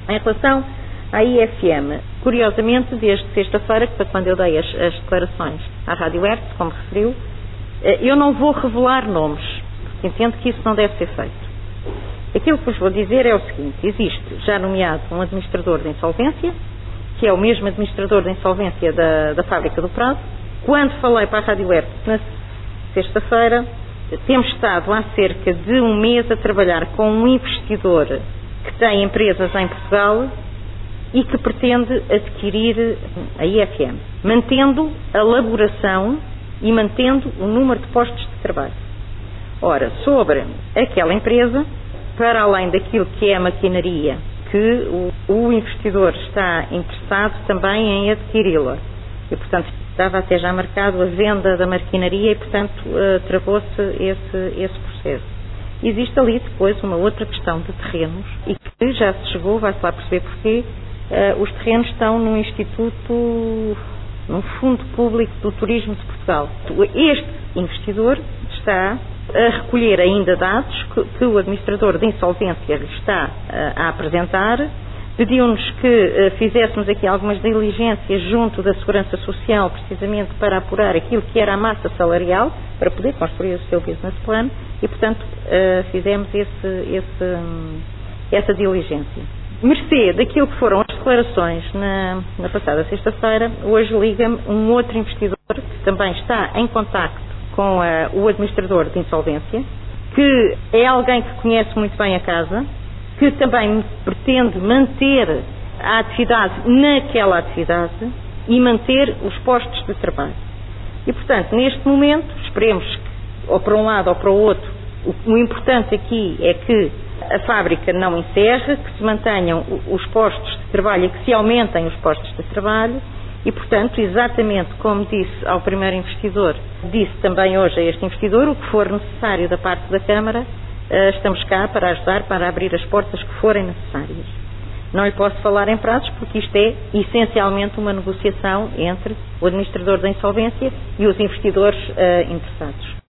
Em relação à IFM, curiosamente, desde sexta-feira, que foi quando eu dei as declarações à Rádio Hertz, como referiu, eu não vou revelar nomes, porque entendo que isso não deve ser feito. Aquilo que vos vou dizer é o seguinte: existe já nomeado um administrador de insolvência, que é o mesmo administrador de insolvência da Fábrica do Prado. Quando falei para a Rádio Hertz na sexta-feira, temos estado há cerca de um mês a trabalhar com um investidor que tem empresas em Portugal e que pretende adquirir a IFM, mantendo a elaboração e mantendo o número de postos de trabalho. Ora, sobre aquela empresa, para além daquilo que é a maquinaria, que o investidor está interessado também em adquiri-la. E, portanto, estava até já marcado a venda da maquinaria e, portanto, travou-se esse processo. Existe ali depois uma outra questão de terrenos e que já se chegou, vai-se lá perceber porquê, os terrenos estão num instituto, num fundo público do turismo de Portugal. Este investidor está a recolher ainda dados que o administrador de insolvência lhe está a apresentar. Pediu-nos que fizéssemos aqui algumas diligências junto da Segurança Social, precisamente para apurar aquilo que era a massa salarial, para poder construir o seu business plan, e, portanto, fizemos essa diligência. Mercê daquilo que foram as declarações na passada sexta-feira, hoje liga-me um outro investidor que também está em contacto com o administrador de insolvência, que é alguém que conhece muito bem a casa, que também pretende manter a atividade naquela atividade e manter os postos de trabalho. E, portanto, neste momento, esperemos que, ou para um lado ou para o outro, o importante aqui é que a fábrica não encerre, que se mantenham os postos de trabalho e que se aumentem os postos de trabalho. E, portanto, exatamente como disse ao primeiro investidor, disse também hoje a este investidor, o que for necessário da parte da Câmara, estamos cá para ajudar, para abrir as portas que forem necessárias. Não lhe posso falar em prazos, porque isto é essencialmente uma negociação entre o administrador da insolvência e os investidores interessados.